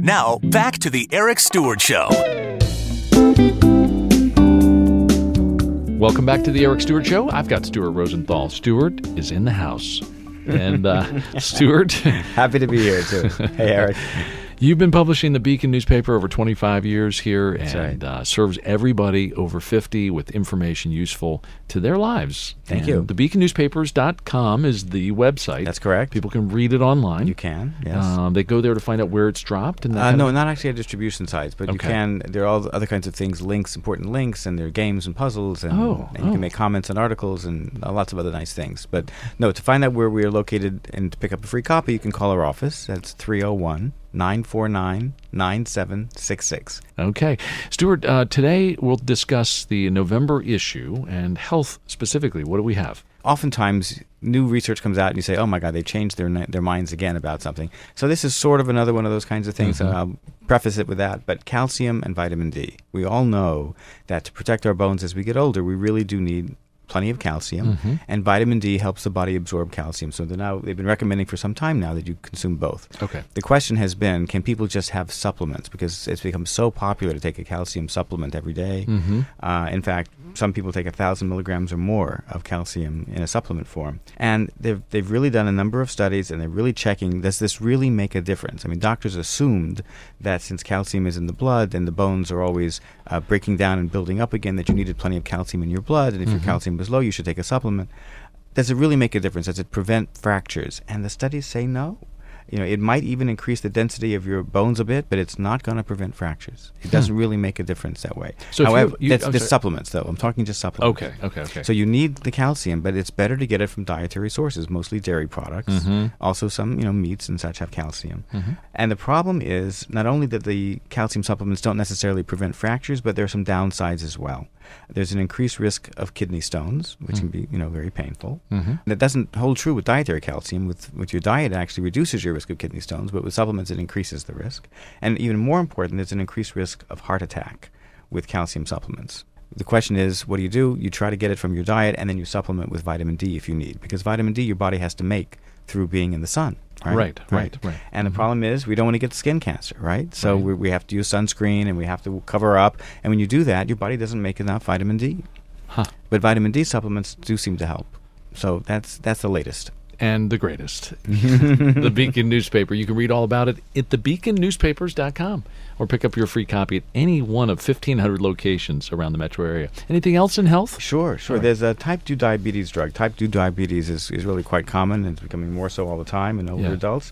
Now, back to the Eric Stewart Show. Welcome back to the Eric Stewart Show. I've got Stuart Rosenthal. Stuart is in the house. And Stuart. Happy to be here, too. Hey, Eric. You've been publishing the Beacon newspaper over 25 years here. That's and right. Serves everybody over 50 with information useful to their lives. Thank you. TheBeaconNewspapers.com is the website. That's correct. People can read it online. You can, yes. They go there to find out where it's dropped? And No, not actually at distribution sites, but you can. There are all other kinds of things, links, important links, and there are games and puzzles, and you can make comments on articles and lots of other nice things. But no, to find out where we are located and to pick up a free copy, you can call our office. That's 301-949-9766. Okay. Stuart, today we'll discuss the November issue and health specifically. What do we have? Oftentimes, new research comes out and you say, oh my God, they changed their minds again about something. So this is sort of another one of those kinds of things. Mm-hmm. So I'll preface it with that. But calcium and vitamin D. We all know that to protect our bones as we get older, we really do need plenty of calcium, and vitamin D helps the body absorb calcium. So they've been recommending for some time now that you consume both. Okay. The question has been, can people just have supplements? Because it's become so popular to take a calcium supplement every day. In fact, some people take 1,000 milligrams or more of calcium in a supplement form. And they've really done a number of studies, and they're really checking, does this really make a difference? I mean, doctors assumed that since calcium is in the blood and the bones are always breaking down and building up again, that you needed plenty of calcium in your blood, and if your calcium was low, you should take a supplement. Does it really make a difference? Does it prevent fractures? And the studies say no. It might even increase the density of your bones a bit, but it's not going to prevent fractures. It doesn't really make a difference that way. So however, that's supplements, though. I'm talking just supplements. Okay. So you need the calcium, but it's better to get it from dietary sources, mostly dairy products. Also some, meats and such have calcium. And the problem is not only that the calcium supplements don't necessarily prevent fractures, but there are some downsides as well. There's an increased risk of kidney stones, which can be, very painful. That doesn't hold true with dietary calcium. With your diet, it actually reduces your risk of kidney stones, but with supplements, it increases the risk. And even more important, there's an increased risk of heart attack with calcium supplements. The question is, what do? You try to get it from your diet, and then you supplement with vitamin D if you need, because vitamin D your body has to make through being in the sun. Right. And the problem is we don't want to get skin cancer, right? So we have to use sunscreen and we have to cover up. And when you do that, your body doesn't make enough vitamin D. But vitamin D supplements do seem to help. So that's the latest. And the greatest. The Beacon newspaper. You can read all about it at thebeaconnewspapers.com or pick up your free copy at any one of 1,500 locations around the metro area. Anything else in health? Sure. There's a type 2 diabetes drug. Type 2 diabetes is really quite common, and it's becoming more so all the time in older adults.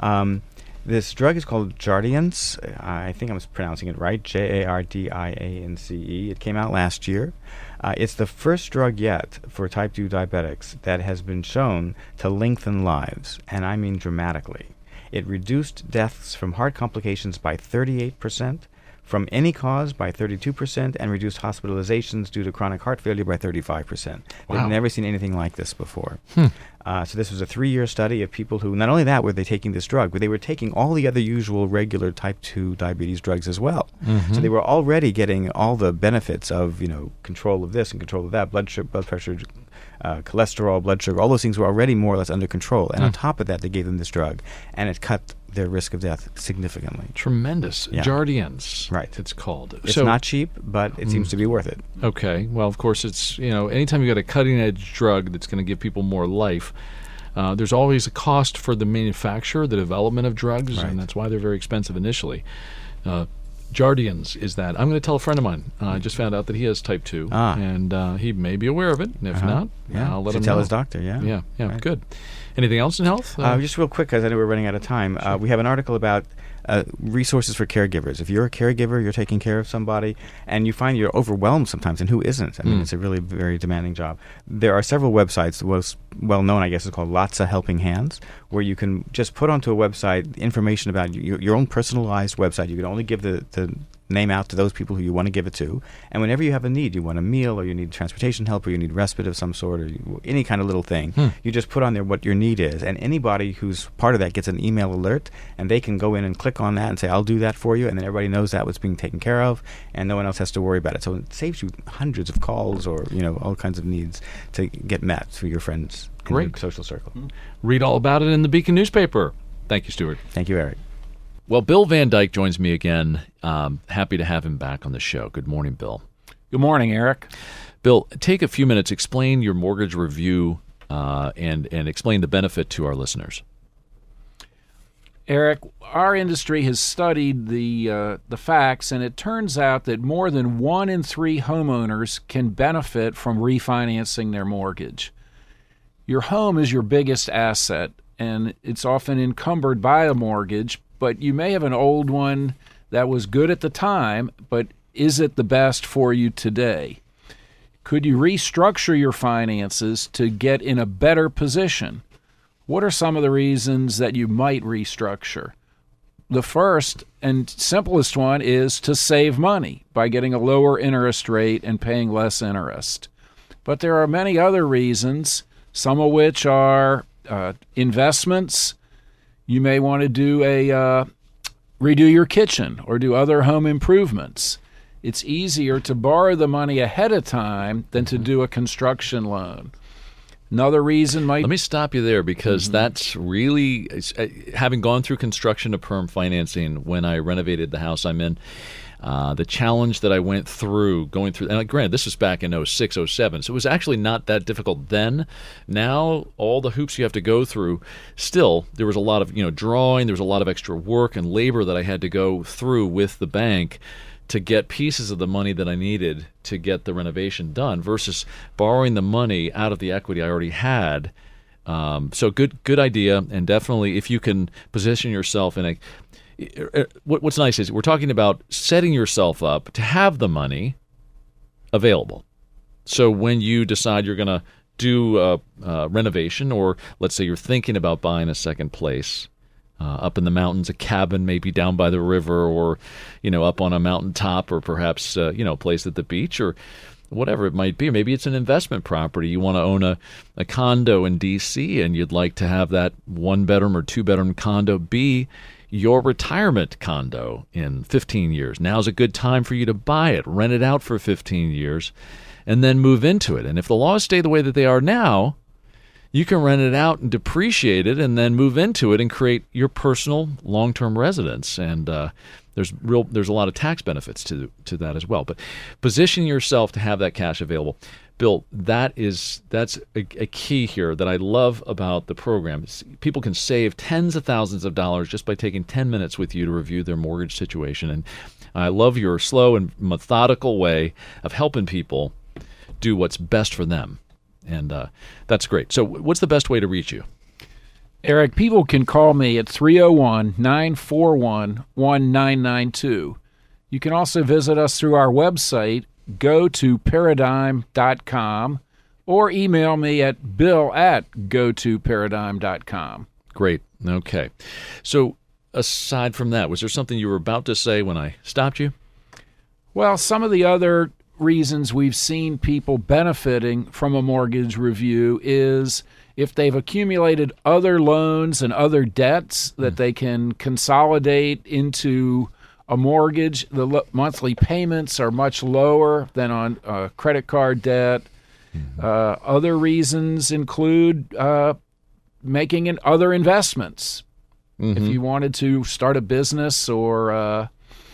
This drug is called Jardiance. I think I'm pronouncing it right, Jardiance. It came out last year. It's the first drug yet for type 2 diabetics that has been shown to lengthen lives, and I mean dramatically. It reduced deaths from heart complications by 38%, from any cause by 32%, and reduced hospitalizations due to chronic heart failure by 35%. Wow. They've never seen anything like this before. So this was a 3-year study of people who, not only that were they taking this drug, but they were taking all the other usual regular type 2 diabetes drugs as well. So they were already getting all the benefits of, control of this and control of that, blood pressure, cholesterol, blood sugar, all those things were already more or less under control. And on top of that, they gave them this drug, and it cut their risk of death significantly. Tremendous. Yeah. Jardiance. Right. It's called. It's not cheap, but it seems to be worth it. Okay. Well, of course, it's, anytime you got a cutting-edge drug that's going to give people more life, there's always a cost for the manufacturer, the development of drugs, and that's why they're very expensive initially. Jardiance is that. I'm going to tell a friend of mine. I just found out that he has type 2, and he may be aware of it. And if not, I'll let him tell know. his doctor, Yeah, Right. Good. Anything else in health? Just real quick, because I know we're running out of time. We have an article about resources for caregivers. If you're a caregiver, you're taking care of somebody, and you find you're overwhelmed sometimes, and who isn't? I mean, it's a really very demanding job. There are several websites. The most well-known, I guess, is called Lotsa Helping Hands, where you can just put onto a website information about your own personalized website. You can only give the name out to those people who you want to give it to. And whenever you have a need, you want a meal, or you need transportation help, or you need respite of some sort, or any kind of little thing, you just put on there what your need is. And anybody who's part of that gets an email alert, and they can go in and click on that and say, I'll do that for you. And then everybody knows that what's being taken care of, and no one else has to worry about it. So it saves you hundreds of calls or, all kinds of needs to get met through your friends in your social circle. Read all about it in the Beacon newspaper. Thank you, Stuart. Thank you, Eric. Well, Bill Van Dyke joins me again. Happy to have him back on the show. Good morning, Bill. Good morning, Eric. Bill, take a few minutes, explain your mortgage review and explain the benefit to our listeners. Eric, our industry has studied the facts, and it turns out that more than 1 in 3 homeowners can benefit from refinancing their mortgage. Your home is your biggest asset, and it's often encumbered by a mortgage, but you may have an old one that was good at the time, but is it the best for you today? Could you restructure your finances to get in a better position? What are some of the reasons that you might restructure? The first and simplest one is to save money by getting a lower interest rate and paying less interest. But there are many other reasons, some of which are investments. You may want to do redo your kitchen or do other home improvements. It's easier to borrow the money ahead of time than to do a construction loan. Another reason might... Let me stop you there because that's really, having gone through construction to perm financing when I renovated the house I'm in, the challenge that I went through, and granted, this was back in 06, 07, so it was actually not that difficult then. Now, all the hoops you have to go through, still, there was a lot of drawing, there was a lot of extra work and labor that I had to go through with the bank to get pieces of the money that I needed to get the renovation done versus borrowing the money out of the equity I already had. So good idea, and definitely if you can position yourself in what's nice is we're talking about setting yourself up to have the money available. So when you decide you're going to do a renovation, or let's say you're thinking about buying a second place, up in the mountains, a cabin maybe down by the river, or up on a mountaintop, or perhaps a place at the beach, or whatever it might be. Maybe it's an investment property. You want to own a condo in D.C. and you'd like to have that 1-bedroom or 2-bedroom condo be your retirement condo in 15 years. Now's a good time for you to buy it, rent it out for 15 years, and then move into it. And if the laws stay the way that they are now, you can rent it out and depreciate it and then move into it and create your personal long-term residence. And there's a lot of tax benefits to that as well. But position yourself to have that cash available. Bill, that's a key here that I love about the program. People can save tens of thousands of dollars just by taking 10 minutes with you to review their mortgage situation. And I love your slow and methodical way of helping people do what's best for them. And that's great. So what's the best way to reach you? Eric, people can call me at 301-941-1992. You can also visit us through our website, gotoparadigm.com, or email me at bill@gotoparadigm.com. Great. Okay. So aside from that, was there something you were about to say when I stopped you? Well, some of the other reasons we've seen people benefiting from a mortgage review is if they've accumulated other loans and other debts that they can consolidate into a mortgage. The monthly payments are much lower than on credit card debt. Other reasons include making other investments. If you wanted to start a business or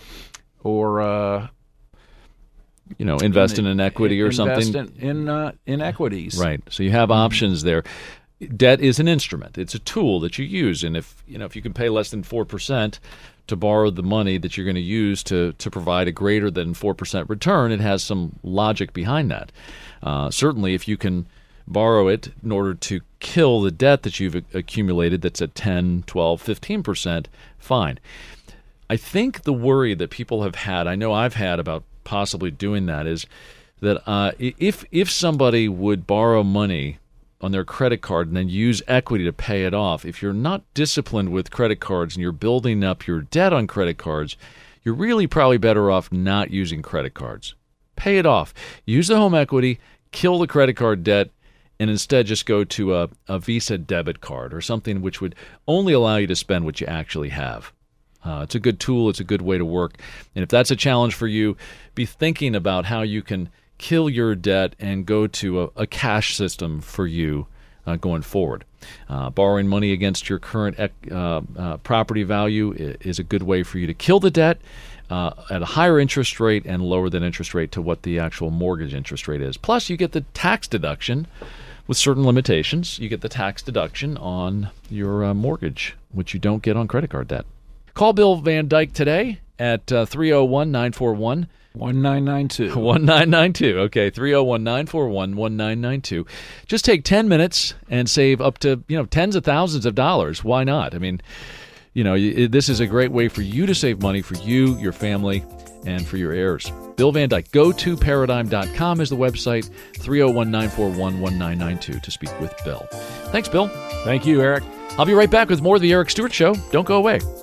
invest in an equity or something. Invest in equities. Right. So you have options there. Debt is an instrument. It's a tool that you use, and if you can pay less than 4% to borrow the money that you're going to use to provide a greater than 4% return, it has some logic behind that. Certainly, if you can borrow it in order to kill the debt that you've accumulated that's at 10, 12, 15%, fine. I think the worry that people have had, I know I've had about possibly doing that, is that if somebody would borrow money on their credit card and then use equity to pay it off, if you're not disciplined with credit cards and you're building up your debt on credit cards, you're really probably better off not using credit cards. Pay it off. Use the home equity, kill the credit card debt, and instead just go to a Visa debit card or something which would only allow you to spend what you actually have. It's a good tool. It's a good way to work. And if that's a challenge for you, be thinking about how you can kill your debt and go to a cash system for you going forward. Borrowing money against your current property value is a good way for you to kill the debt at a higher interest rate and lower that interest rate to what the actual mortgage interest rate is. Plus, you get the tax deduction with certain limitations. You get the tax deduction on your mortgage, which you don't get on credit card debt. Call Bill Van Dyke today at 301-941 1992. 1992. Okay, 301-941-1992. Just take 10 minutes and save up to, tens of thousands of dollars. Why not? I mean, this is a great way for you to save money for you, your family, and for your heirs. Bill Van Dyke. GoToParadigm.com is the website. 301-941-1992 to speak with Bill. Thanks, Bill. Thank you, Eric. I'll be right back with more of The Eric Stewart Show. Don't go away.